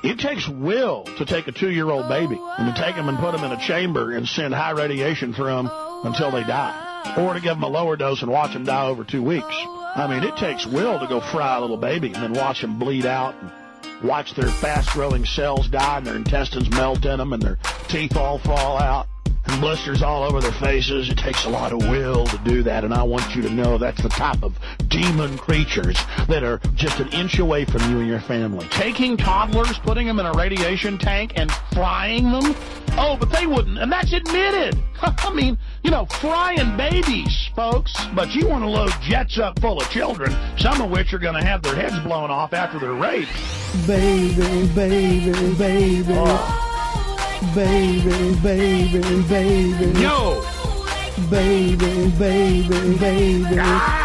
It takes will to take a 2-year-old baby and to take them and put them in a chamber and send high radiation through them until they die. Or to give them a lower dose and watch them die over 2 weeks. I mean, it takes will to go fry a little baby and then watch them bleed out and watch their fast-growing cells die and their intestines melt in them and their teeth all fall out and blisters all over their faces. It takes a lot of will to do that, and I want you to know that's the type of demon creatures that are just an inch away from you and your family. Taking toddlers, putting them in a radiation tank, and frying them? Oh, but they wouldn't, and that's admitted. I mean, you know, frying babies, folks. But you want to load jets up full of children, some of which are going to have their heads blown off after they're raped. Baby, baby, baby. Oh. Baby, baby, baby. Yo! Baby, baby, baby.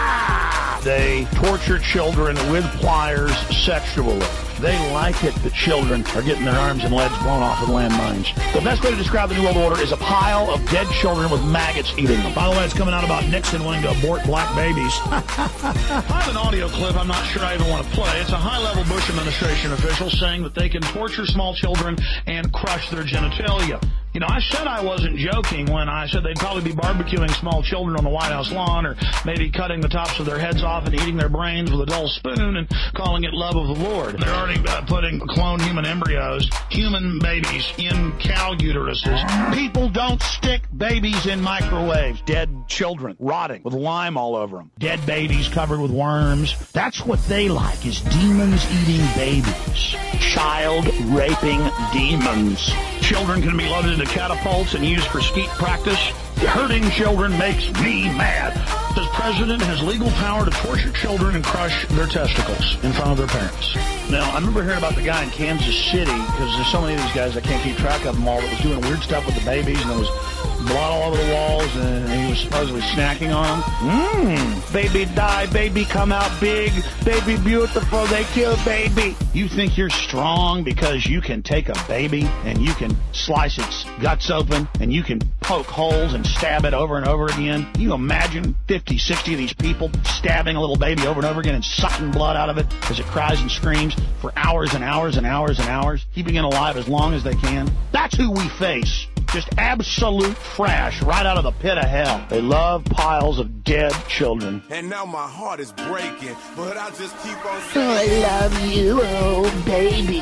Ah! They torture children with pliers sexually. They like it that children are getting their arms and legs blown off with landmines. The best way to describe the New World Order is a pile of dead children with maggots eating them. By the way, it's coming out about Nixon wanting to abort black babies. I have an audio clip I'm not sure I even want to play. It's a high-level Bush administration official saying that they can torture small children and crush their genitalia. You know, I said I wasn't joking when I said they'd probably be barbecuing small children on the White House lawn, or maybe cutting the tops of their heads off and eating their brains with a dull spoon and calling it love of the Lord. They're already putting cloned human embryos, human babies, in cow uteruses. People don't stick babies in microwaves. Dead children rotting with lime all over them. Dead babies covered with worms. That's what they like, is demons eating babies. Child raping demons. Children can be loaded into catapults and used for skeet practice. Hurting children makes me mad. The president has legal power to torture children and crush their testicles in front of their parents. Now, I remember hearing about the guy in Kansas City, because there's so many of these guys, I can't keep track of them all, that was doing weird stuff with the babies, and there was blood all over the walls, and he was supposedly snacking on them. Baby die, baby come out big, baby beautiful, they kill baby. You think you're strong because you can take a baby and you can slice its guts open and you can poke holes and stab it over and over again? You imagine 50, 60 of these people stabbing a little baby over and over again and sucking blood out of it as it cries and screams for hours and hours and hours and hours, keeping it alive as long as they can? That's who we face. Just absolute trash right out of the pit of hell. They love piles of dead children. And now my heart is breaking, but I just keep on I saying, love you, oh baby.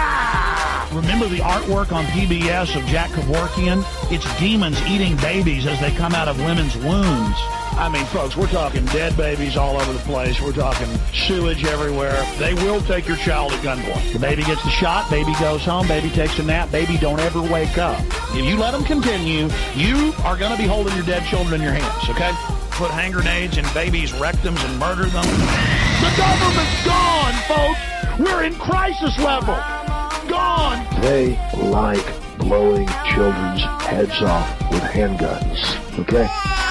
Remember the artwork on PBS of Jack Kevorkian? It's demons eating babies as they come out of women's wombs. I mean, folks, we're talking dead babies all over the place. We're talking sewage everywhere. They will take your child at gunpoint. The baby gets the shot, baby goes home, baby takes a nap, baby don't ever wake up. If you let them continue, you are going to be holding your dead children in your hands, okay? Put hand grenades in babies' rectums and murder them. The government's gone, folks. We're in crisis level. Gone. They like blowing children's heads off with handguns, okay?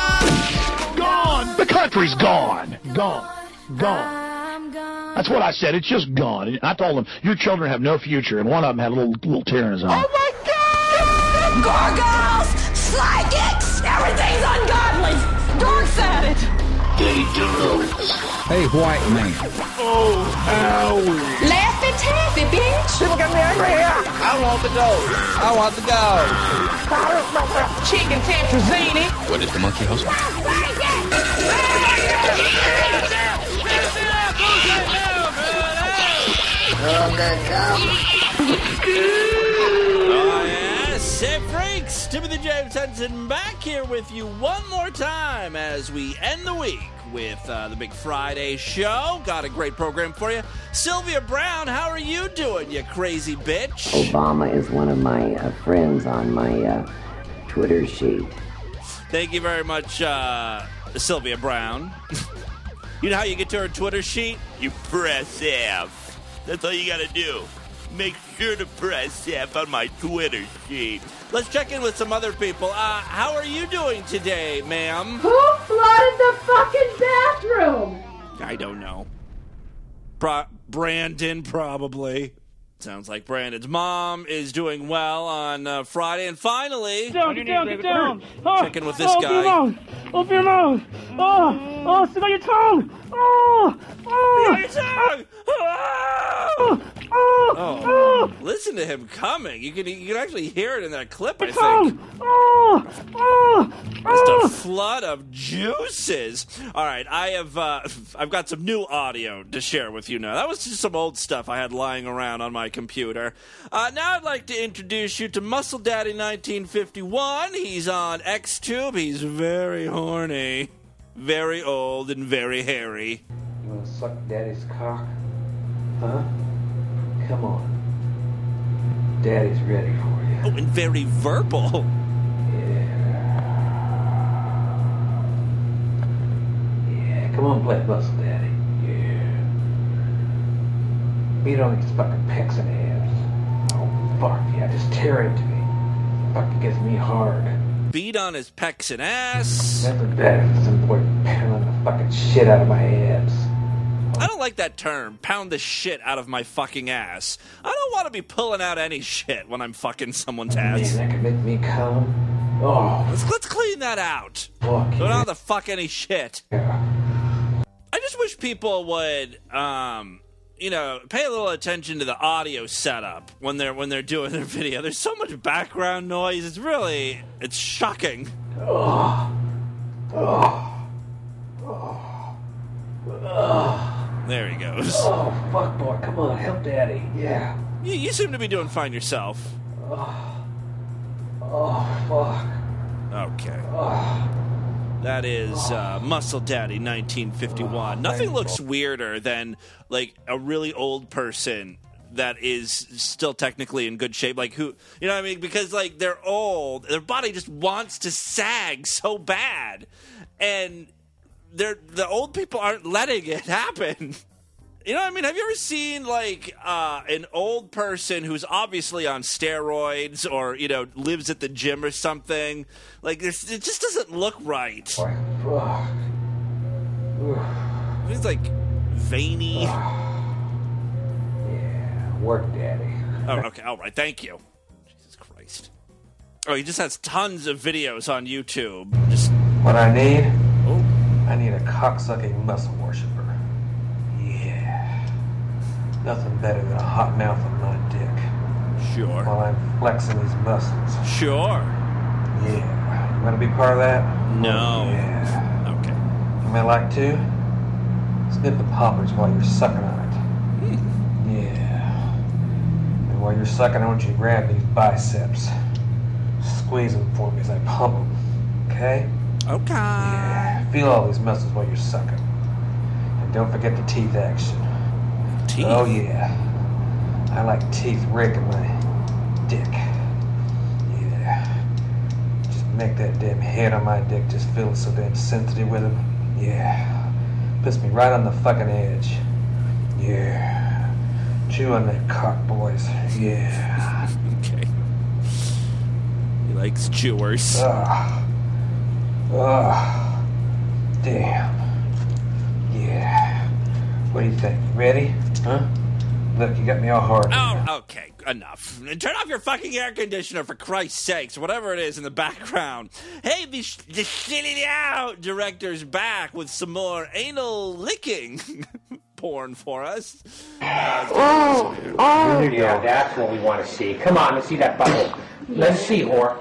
Gone. The country's gone. Gone. Gone. That's what I said. It's just gone. And I told them, your children have no future. And one of them had a little tear in his eye. Oh my God! Gargoyles! Psychics! Everything's ungodly! Dork's at it! Hey, white man. Oh, owie. Laugh and taffy, bitch! People get me angry here. I want the gold. I want the gold. Chicken tetrazzini! What is the monkey house? Oh, yes, hey freaks, Timothy James Henson back here with you one more time as we end the week with the Big Friday show. Got a great program for you. Sylvia Brown, how are you doing, you crazy bitch? Obama is one of my friends on my Twitter sheet. Thank you very much, Sylvia Brown. You know how you get to her Twitter sheet? You press F. That's all you gotta do. Make sure to press F on my Twitter sheet. Let's check in with some other people. How are you doing today, ma'am? Who flooded the fucking bathroom? I don't know. Brandon, probably. Sounds like Brandon's mom is doing well on Friday. And finally... Get down. Check in with this guy. Open your mouth. Oh, sit on your tongue. Oh. Your tongue! Listen to him coming. You can actually hear it in that clip, I Tom! think. Just a flood of juices. All right, I've got some new audio to share with you now. That was just some old stuff I had lying around on my computer. Now I'd like to introduce you to Muscle Daddy 1951. He's on XTube. He's very horny, very old, and very hairy. You want to suck Daddy's cock? Huh? Come on. Daddy's ready for you. Oh, and very verbal. Yeah, come on, play Muscle Daddy. Yeah. You don't need just fucking pecs and abs. Oh, fuck yeah, just tear into me. Fucking gets me hard. Beat on his pecs and ass. Nothing better than some boy pounding the fucking shit out of my abs. I don't like that term, pound the shit out of my fucking ass. I don't want to be pulling out any shit when I'm fucking someone's ass. Man, that could make me come. Oh. Let's clean that out. Fuck Don't yeah. have to fuck any shit. Yeah. I just wish people would, pay a little attention to the audio setup when they're doing their video. There's so much background noise. It's shocking. Oh. There he goes. Oh, fuck, boy. Come on, help Daddy. Yeah. You seem to be doing fine yourself. Oh, fuck. Okay. Oh. That is Muscle Daddy 1951. Nothing looks weirder than, like, a really old person that is still technically in good shape. Like, who, you know what I mean? Because, like, they're old. Their body just wants to sag so bad. And the old people aren't letting it happen. You know what I mean? Have you ever seen, like, an old person who's obviously on steroids or, lives at the gym or something? Like, it just doesn't look right. He's, like, veiny. Yeah, work, Daddy. Oh, okay. All right. Thank you. Jesus Christ. Oh, he just has tons of videos on YouTube. Just what I need? Oh. I need a cocksucking muscle worshiper. Yeah. Nothing better than a hot mouth on my dick. Sure. While I'm flexing these muscles. Sure. Yeah. You want to be part of that? No. Yeah. Okay. You may like to? Snip the poppers while you're sucking on it. Yeah. And while you're sucking, I want you to grab these biceps. Squeeze them for me as I pump them. Okay? Okay. Yeah. Feel all these muscles while you're sucking. And don't forget the teeth action. Teeth? Oh, yeah. I like teeth raking my dick. Yeah. Just make that damn head on my dick just feel so damn sensitive with them. Yeah. Puts me right on the fucking edge. Yeah. Chew on that cock, boys. Yeah. Okay. He likes chewers. Damn. Yeah. What do you think? You ready? Huh? Look, you got me all hard. Oh, okay. Enough. Turn off your fucking air conditioner, for Christ's sakes, whatever it is in the background. Hey, the Shit It Out director's back with some more anal licking porn for us. Yeah, that's what we want to see. Come on, let's see that bubble. Let's see, whore.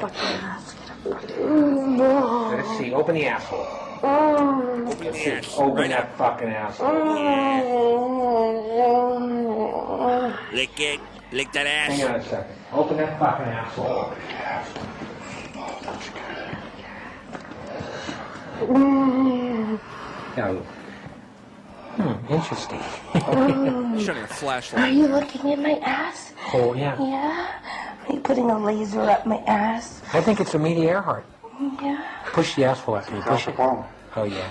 Let's see. Open the asshole. Open the ass. Open Right that up. fucking asshole. Lick it. Lick that ass. Hang on a second. Open that fucking asshole. Now, interesting. Shutting a flashlight. Are you looking at my ass? Oh, yeah. Yeah? Are you putting a laser up my ass? I think it's Amelia Earhart. Yeah. Push the asshole after you push it. Oh, yeah.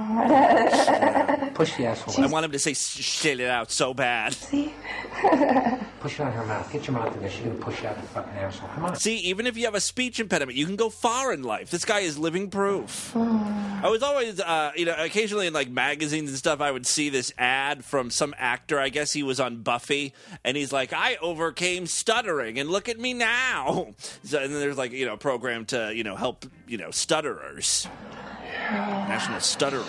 Push the asshole. I want him to say shit it out so bad. See? Push it on her mouth. Get your mouth in there. She's going to push out the fucking asshole. Come on. See, even if you have a speech impediment, you can go far in life. This guy is living proof. I was always, occasionally in like magazines and stuff, I would see this ad from some actor. I guess he was on Buffy, and he's like, "I overcame stuttering, and look at me now." So, and then there's like, a program to, help, stutterers. National Stutter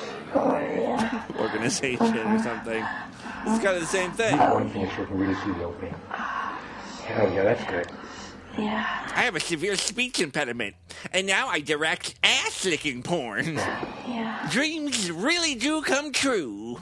Organization or something. It's kind of the same thing. One thing so you can really see the opening. go. That's good. Yeah. I have a severe speech impediment, and now I direct ass-licking porn. Yeah. Dreams really do come true.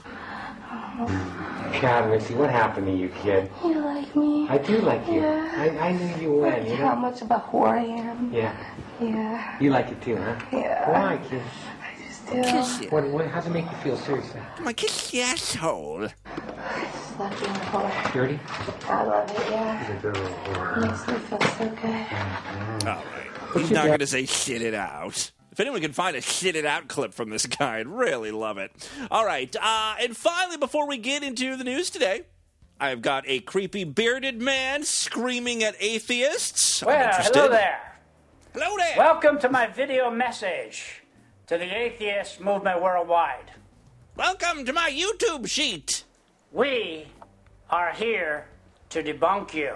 God, Missy, what happened to you, kid? You like me? I do like you. Yeah. I knew you would. You How know? much of a whore I am. Yeah. Yeah. You like it too, huh? Yeah. Why, kid? I just Kiss do. you. What, how's it make you feel, seriously? Come on, kiss the asshole. I just love being a whore. Dirty? I love it, yeah. He's a dirty whore. Makes me feel so good. All right. He's not going to say shit it out. If anyone can find a shit it out clip from this guy, I'd really love it. All right. And finally, before we get into the news today, I've got a creepy bearded man screaming at atheists. Well, hello there. Hello there. Welcome to my video message to the atheist movement worldwide. Welcome to my YouTube sheet. We are here to debunk you.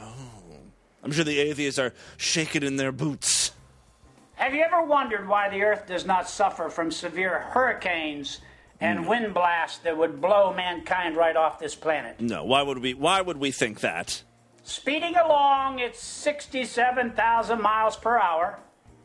I'm sure the atheists are shaking in their boots. Have you ever wondered why the Earth does not suffer from severe hurricanes and wind blasts that would blow mankind right off this planet? No, why would we think that? Speeding along at 67,000 miles per hour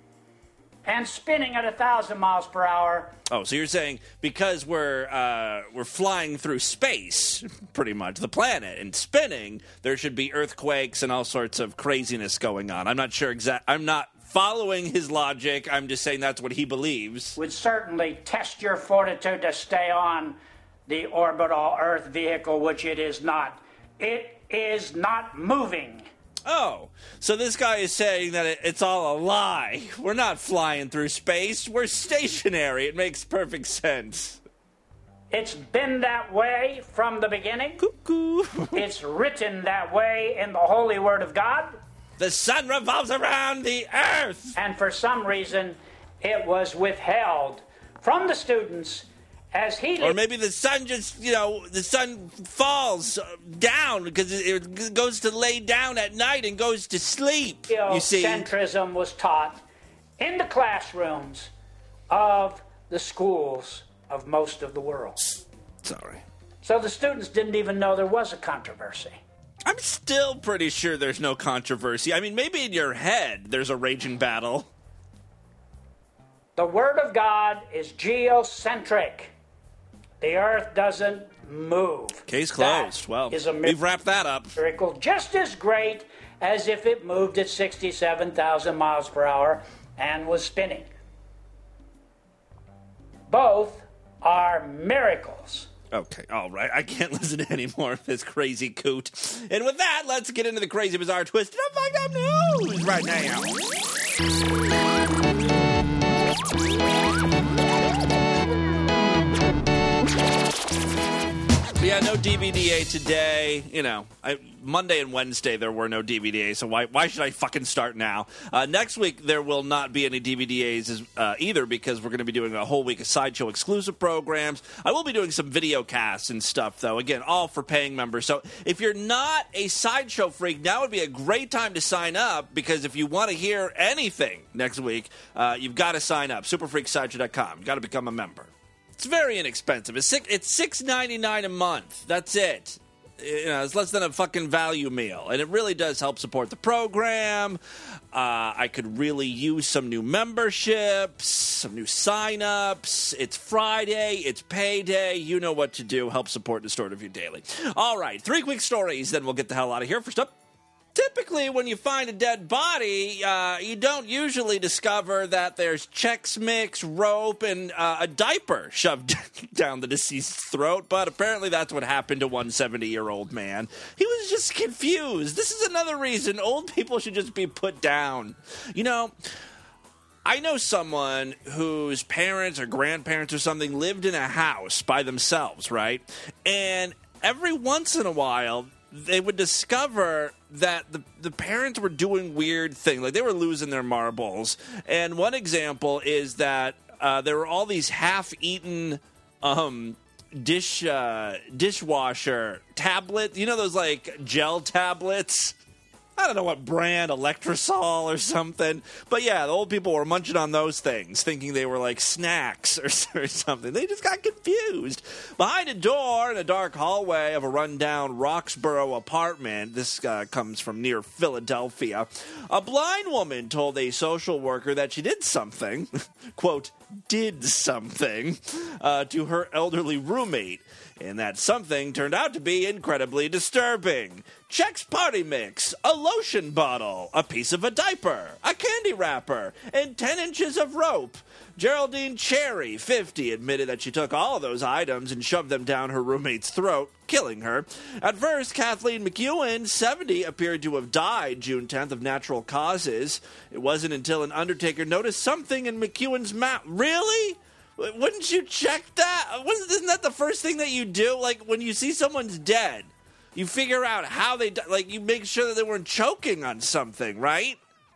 and spinning at 1,000 miles per hour. Oh, so you're saying because we're flying through space, pretty much, the planet, and spinning, there should be earthquakes and all sorts of craziness going on. I'm not sure I'm not following his logic. I'm just saying that's what he believes. Would certainly test your fortitude to stay on the orbital Earth vehicle, which it is not. It is not moving. Oh, so this guy is saying that it's all a lie. We're not flying through space. We're stationary. It makes perfect sense. It's been that way from the beginning. Cuckoo. It's written that way in the Holy Word of God. The sun revolves around the earth. And for some reason, it was withheld from the students as he... Or maybe the sun just, the sun falls down because it goes to lay down at night and goes to sleep, you see. Centrism was taught in the classrooms of the schools of most of the world. Sorry. So the students didn't even know there was a controversy. I'm still pretty sure there's no controversy. I mean, maybe in your head there's a raging battle. The Word of God is geocentric. The Earth doesn't move. Case closed. Well, we've wrapped that up. Miracle just as great as if it moved at 67,000 miles per hour and was spinning. Both are miracles. Okay, all right. I can't listen to any more of this crazy coot. And with that, let's get into the crazy, bizarre, twisted up, fucked up news right now. Yeah, no DVDA today. Monday and Wednesday there were no DVDAs, so why should I fucking start now? Next week there will not be any DVDAs either because we're going to be doing a whole week of Sideshow exclusive programs. I will be doing some video casts and stuff, though. Again, all for paying members. So if you're not a Sideshow freak, now would be a great time to sign up because if you want to hear anything next week, you've got to sign up. Superfreaksideshow.com. You've got to become a member. It's very inexpensive. It's $6.99 a month. That's it. It's less than a fucking value meal, and it really does help support the program. I could really use some new memberships, some new sign-ups. It's Friday. It's payday. You know what to do. Help support Distort Review Daily. All right, 3 quick stories, then we'll get the hell out of here. First up. Typically, when you find a dead body, you don't usually discover that there's Chex Mix, rope, and a diaper shoved down the deceased's throat, but apparently that's what happened to one 70-year-old man. He was just confused. This is another reason old people should just be put down. I know someone whose parents or grandparents or something lived in a house by themselves, right? And every once in a while, they would discover that the parents were doing weird things. Like, they were losing their marbles. And one example is that there were all these half-eaten dishwasher tablets. You know those, like, gel tablets? I don't know what brand, Electrosol or something. But yeah, the old people were munching on those things, thinking they were like snacks or something. They just got confused. Behind a door in a dark hallway of a rundown Roxborough apartment, this comes from near Philadelphia, a blind woman told a social worker that she did something, quote, did something, to her elderly roommate. And that something turned out to be incredibly disturbing. Chex Party Mix, a lotion bottle, a piece of a diaper, a candy wrapper, and 10 inches of rope. Geraldine Cherry, 50, admitted that she took all of those items and shoved them down her roommate's throat, killing her. At first, Kathleen McEwen, 70, appeared to have died June 10th of natural causes. It wasn't until an undertaker noticed something in McEwen's mouth. Really? Wouldn't you check that? Isn't that the first thing that you do? Like, when you see someone's dead, you figure out how they died. Like, you make sure that they weren't choking on something, right?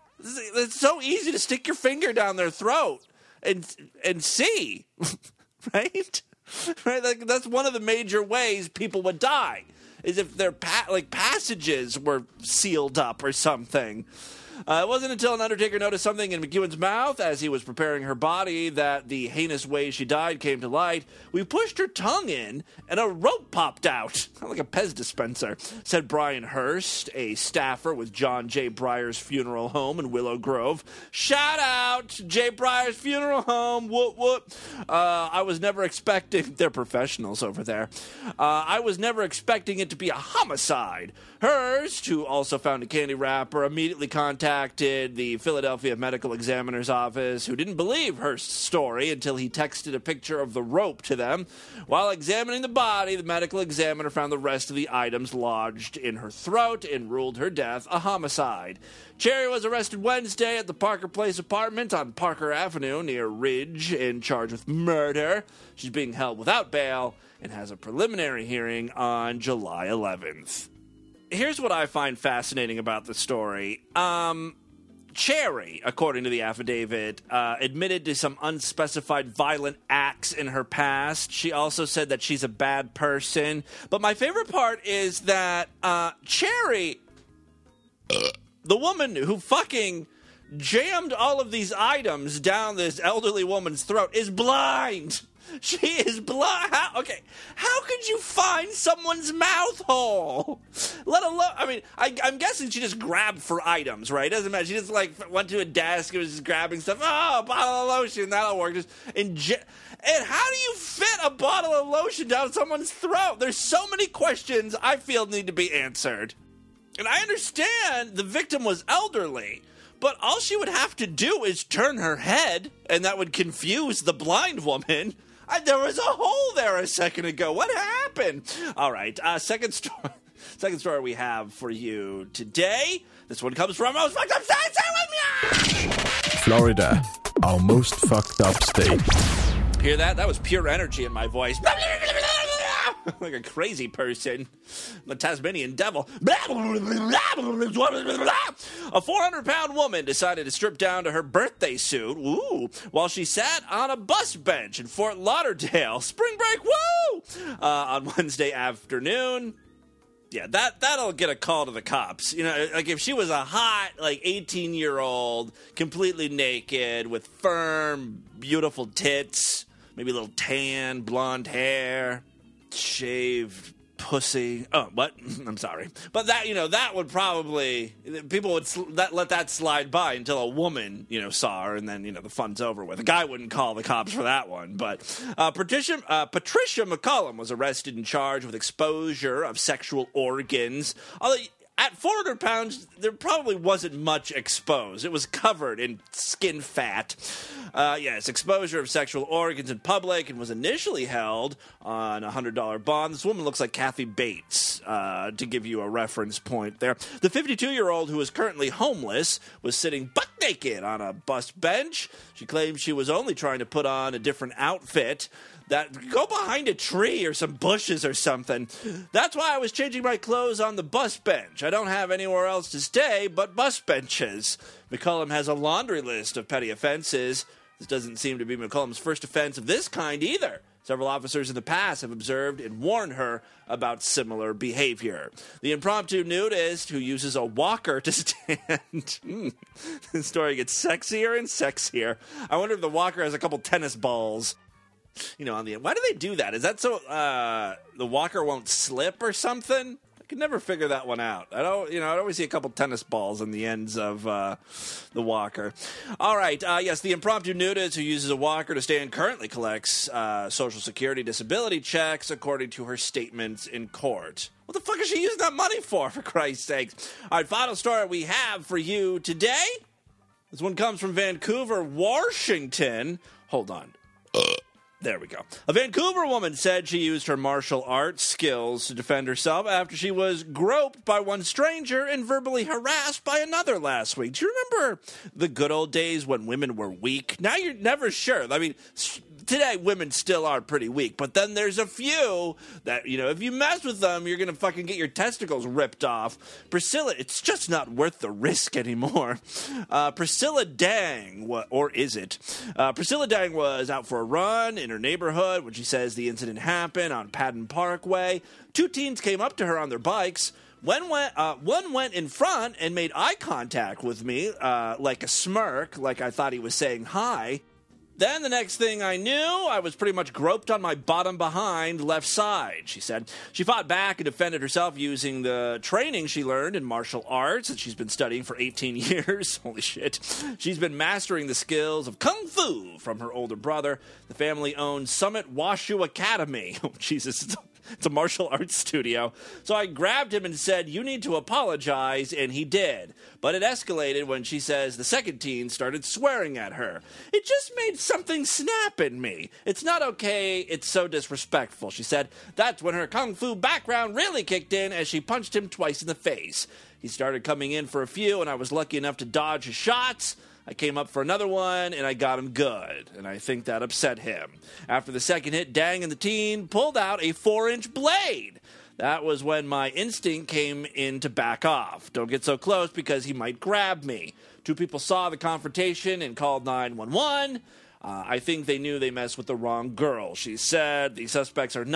It's so easy to stick your finger down their throat and see, right? Right? Like, that's one of the major ways people would die, is if their passages were sealed up or something. It wasn't until an undertaker noticed something in McEwen's mouth as he was preparing her body that the heinous way she died came to light. We pushed her tongue in, and a rope popped out, like a Pez dispenser, said Brian Hurst, a staffer with John J. Breyer's funeral home in Willow Grove. Shout out to J. Breyer's funeral home. Whoop, whoop. I was never expecting... They're professionals over there. I was never expecting it to be a homicide. Hurst, who also found a candy wrapper, immediately contacted the Philadelphia Medical Examiner's office, who didn't believe Hurst's story until he texted a picture of the rope to them. While examining the body, the medical examiner found the rest of the items lodged in her throat and ruled her death a homicide. Cherry was arrested Wednesday at the Parker Place apartment on Parker Avenue near Ridge and charged with murder. She's being held without bail and has a preliminary hearing on July 11th. Here's what I find fascinating about the story. Cherry, according to the affidavit, admitted to some unspecified violent acts in her past. She also said that she's a bad person. But my favorite part is that Cherry, the woman who fucking jammed all of these items down this elderly woman's throat, is blind. She is blind. How could you find someone's mouth hole? Let alone, I mean, I'm guessing she just grabbed for items, right? Doesn't matter. She just went to a desk and was just grabbing stuff. Oh, a bottle of lotion, that'll work. And how do you fit a bottle of lotion down someone's throat? There's so many questions I feel need to be answered. And I understand the victim was elderly, but all she would have to do is turn her head, and that would confuse the blind woman. There was a hole there a second ago. What happened? All right, second story we have for you today. This one comes from Most Fucked Up State. Say with me! Florida, our most fucked up state. Hear that? That was pure energy in my voice. Like a crazy person. The Tasmanian devil. A 400-pound woman decided to strip down to her birthday suit, while she sat on a bus bench in Fort Lauderdale. Spring break, on Wednesday afternoon. Yeah, that'll get a call to the cops. You know, like if she was a hot, 18-year-old, completely naked, with firm, beautiful tits, maybe a little tan, blonde hair, shaved pussy. Oh, what? I'm sorry. But that would probably, people would let that slide by until a woman, saw her, and then, the fun's over with. A guy wouldn't call the cops for that one. But Patricia McCollum was arrested and charged with exposure of sexual organs. Although, at 400 pounds, there probably wasn't much exposed. It was covered in skin fat. Yes, exposure of sexual organs in public, and was initially held on a $100 bond. This woman looks like Kathy Bates, to give you a reference point there. The 52-year-old, who is currently homeless, was sitting butt naked on a bus bench. She claims she was only trying to put on a different outfit. Go behind a tree or some bushes or something. That's why I was changing my clothes on the bus bench. I don't have anywhere else to stay but bus benches. McCollum has a laundry list of petty offenses. This doesn't seem to be McCollum's first offense of this kind either. Several officers in the past have observed and warned her about similar behavior. The impromptu nudist who uses a walker to stand. The story gets sexier and sexier. I wonder if the walker has a couple tennis balls, on the end. Why do they do that? Is that so the walker won't slip or something? I could never figure that one out. I'd always see a couple tennis balls on the ends of the walker. All right, yes, the impromptu nudist who uses a walker to stand currently collects Social Security disability checks, according to her statements in court. What the fuck is she using that money for Christ's sakes? All right, final story we have for you today. This one comes from Vancouver, Washington. Hold on. There we go. A Vancouver woman said she used her martial arts skills to defend herself after she was groped by one stranger and verbally harassed by another last week. Do you remember the good old days when women were weak? Now you're never sure. I mean, today women still are pretty weak, but then there's a few that, if you mess with them, you're going to fucking get your testicles ripped off. Priscilla, it's just not worth the risk anymore. Priscilla Dang, or is it? Priscilla Dang was out for a run in her neighborhood when she says the incident happened on Patton Parkway. Two teens came up to her on their bikes. One went in front and made eye contact with me, like a smirk, like I thought he was saying hi. Then the next thing I knew, I was pretty much groped on my bottom behind left side, she said. She fought back and defended herself using the training she learned in martial arts that she's been studying for 18 years. Holy shit. She's been mastering the skills of Kung Fu from her older brother. The family-owned Summit Washu Academy. Oh, Jesus, it's a martial arts studio. So I grabbed him and said, "You need to apologize," and he did. But it escalated when she says the second teen started swearing at her. "It just made something snap in me. It's not okay. It's so disrespectful," she said. That's when her Kung Fu background really kicked in as she punched him twice in the face. He started coming in for a few, and I was lucky enough to dodge his shots. I came up for another one, and I got him good, and I think that upset him. After the second hit, Dang and the teen pulled out a 4-inch blade. That was when my instinct came in to back off. Don't get so close because he might grab me. Two people saw the confrontation and called 911. I think they knew they messed with the wrong girl, she said. The suspects are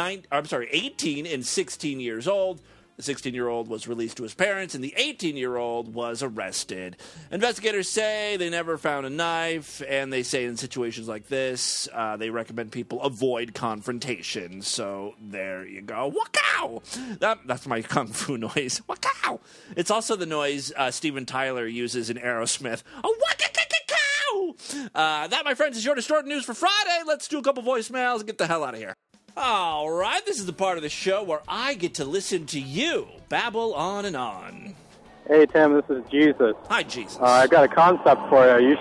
18 and 16 years old. The 16-year-old was released to his parents, and the 18-year-old was arrested. Investigators say they never found a knife, and they say in situations like this, they recommend people avoid confrontation. So there you go. Wakaw! That's my Kung Fu noise. Wakaw! It's also the noise Steven Tyler uses in Aerosmith. Wakaw! That, my friends, is your distorted news for Friday. Let's do a couple voicemails and get the hell out of here. All right, this is the part of the show where I get to listen to you babble on and on. Hey, Tim, this is Jesus. Hi, Jesus. I got a concept for you.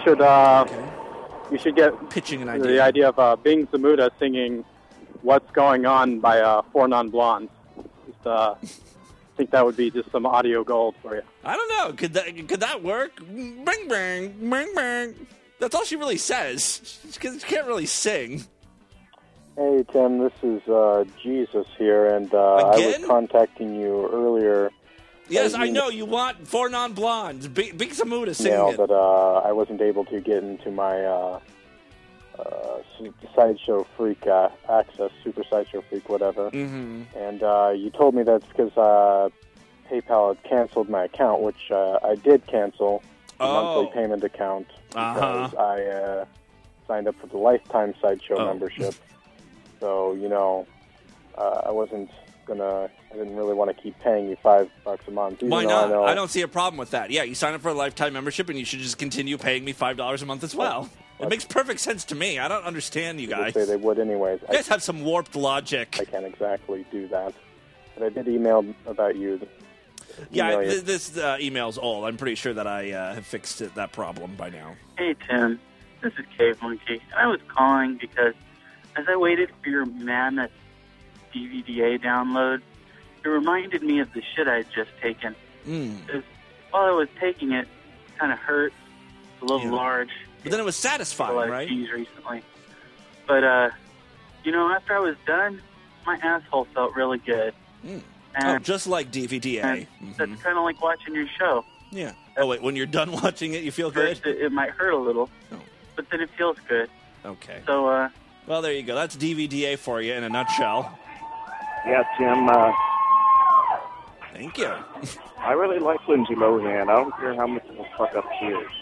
You should get pitching an idea. The idea of Bing Zamuda singing "What's Going On" by Four Non-Blondes. I think that would be just some audio gold for you. I don't know. Could that work? Bang, bang, bang, bang. That's all she really says. She can't really sing. Hey, Tim, this is Jesus here, and I was contacting you earlier. Yes, I know. You want Four Non-Blondes. Big Zamuda singing it. But I wasn't able to get into my Sideshow Freak access, Super Sideshow Freak, whatever. Mm-hmm. And you told me that's because PayPal had canceled my account, which I did cancel, the monthly payment account, because I signed up for the lifetime Sideshow membership. So, I didn't really want to keep paying you $5 a month. Why not? I don't see a problem with that. Yeah, you sign up for a lifetime membership and you should just continue paying me $5 a month as well. It makes perfect sense to me. I don't understand you guys. Say they would anyways. You guys have some warped logic. I can't exactly do that. But I did email about you. Yeah, this email's old. I'm pretty sure that I have fixed that problem by now. Hey, Tim. This is Cave Monkey. I was calling because as I waited for your Mammoth DVDA download, it reminded me of the shit I had just taken. While I was taking it, it kind of hurt, a little large. But then it was satisfying, right? Recently. But, after I was done, my asshole felt really good. And just like DVDA. That's kind of like watching your show. Yeah. Oh, wait, when you're done watching it, you feel good? It might hurt a little, but then it feels good. Okay. So, Well, there you go. That's DVDA for you in a nutshell. Yeah, Tim. Thank you. I really like Lindsay Lohan. I don't care how much of a fuck up she is.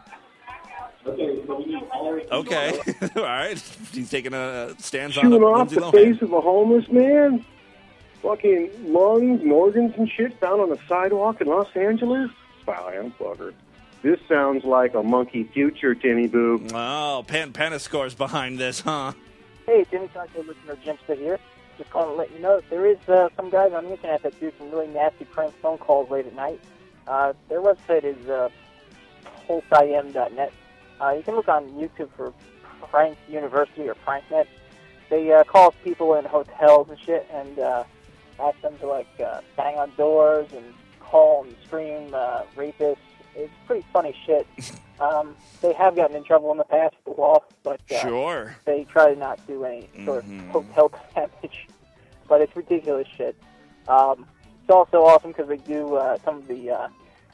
Okay. All right. He's taking a stance on Chewing off Lindsay the Lohan. face of a homeless man? Fucking lungs and organs and shit found on the sidewalk in Los Angeles? Wow, I am fucker. This sounds like a monkey future, Timmy Boo. Oh, Penascore's behind this, huh? Hey, Timmy Taco listener Jimster here. Just calling to let you know that there is some guys on the internet that do some really nasty prank phone calls late at night. Their website is pulseim.net. You can look on YouTube for Prank University or PrankNet. They call people in hotels and shit and ask them to like bang on doors and call and scream rapists. It's pretty funny shit. They have gotten in trouble in the past with the law, but sure. They try to not do any sort of hotel damage. But it's ridiculous shit. It's also awesome because they do some of the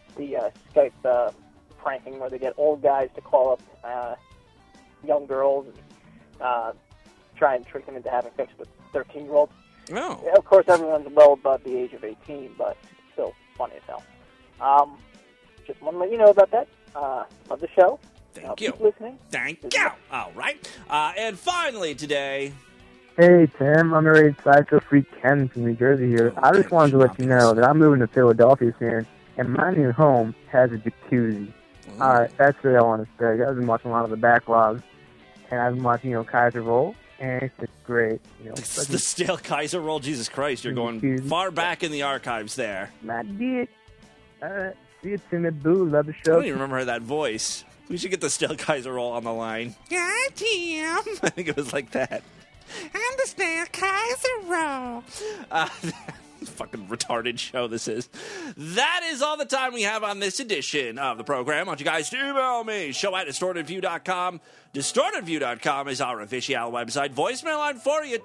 Skype pranking where they get old guys to call up young girls and try and trick them into having sex with 13-year-olds. Oh. Of course, everyone's well above the age of 18, but still funny as hell. Just want to let you know about that. Love the show. Thank you. Keep listening. Thank you. All right. And finally today... Hey, Tim. I'm your Sideshow Freak Ken from New Jersey here. I just wanted to let you know that I'm moving to Philadelphia soon, and my new home has a jacuzzi. All right, that's what I want to say. I've been watching a lot of the backlogs, and I've been watching, Kaiser Roll, and it's just great. The stale Kaiser Roll, Jesus Christ, you're going far back in the archives there. My dick. All right. See you, Timmy Boo. Love the show. I don't even remember that voice. We should get the stale Kaiser Roll on the line. Hi, Tim. I think it was like that. I'm the stale Kaiser Roll. Fucking retarded show this is. That is all the time we have on this edition of the program. I want you guys to email me, show@distortedview.com. Distortedview.com is our official website. Voicemail line for you,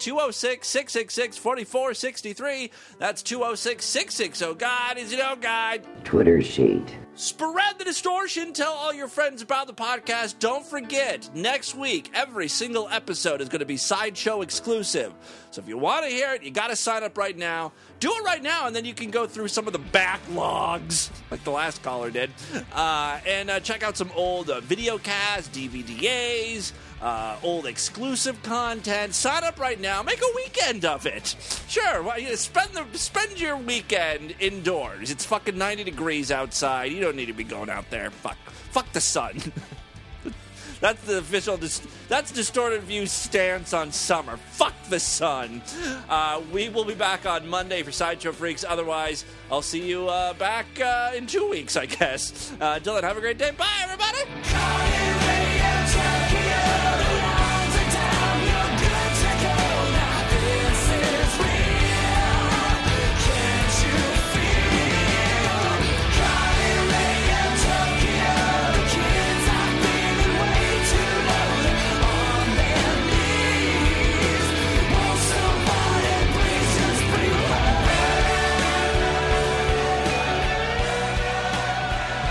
206-666-4463. That's 206-660-GUIDE. Is it GUIDE? Twitter sheet. Spread the distortion. Tell all your friends about the podcast. Don't forget, next week, every single episode is going to be Sideshow exclusive. So if you want to hear it, you got to sign up right now. Do it right now, and then you can go through some of the backlogs, like the last caller did, and check out some old video casts, DVDAs, old exclusive content. Sign up right now. Make a weekend of it. Sure, spend your weekend indoors. It's fucking 90 degrees outside. You don't need to be going out there. Fuck the sun. That's the official. That's Distorted View's stance on summer. Fuck the sun. We will be back on Monday for Sideshow Freaks. Otherwise, I'll see you back in 2 weeks, I guess. Dylan, have a great day. Bye, everybody.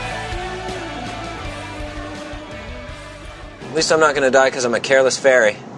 At least I'm not going to die because I'm a careless fairy.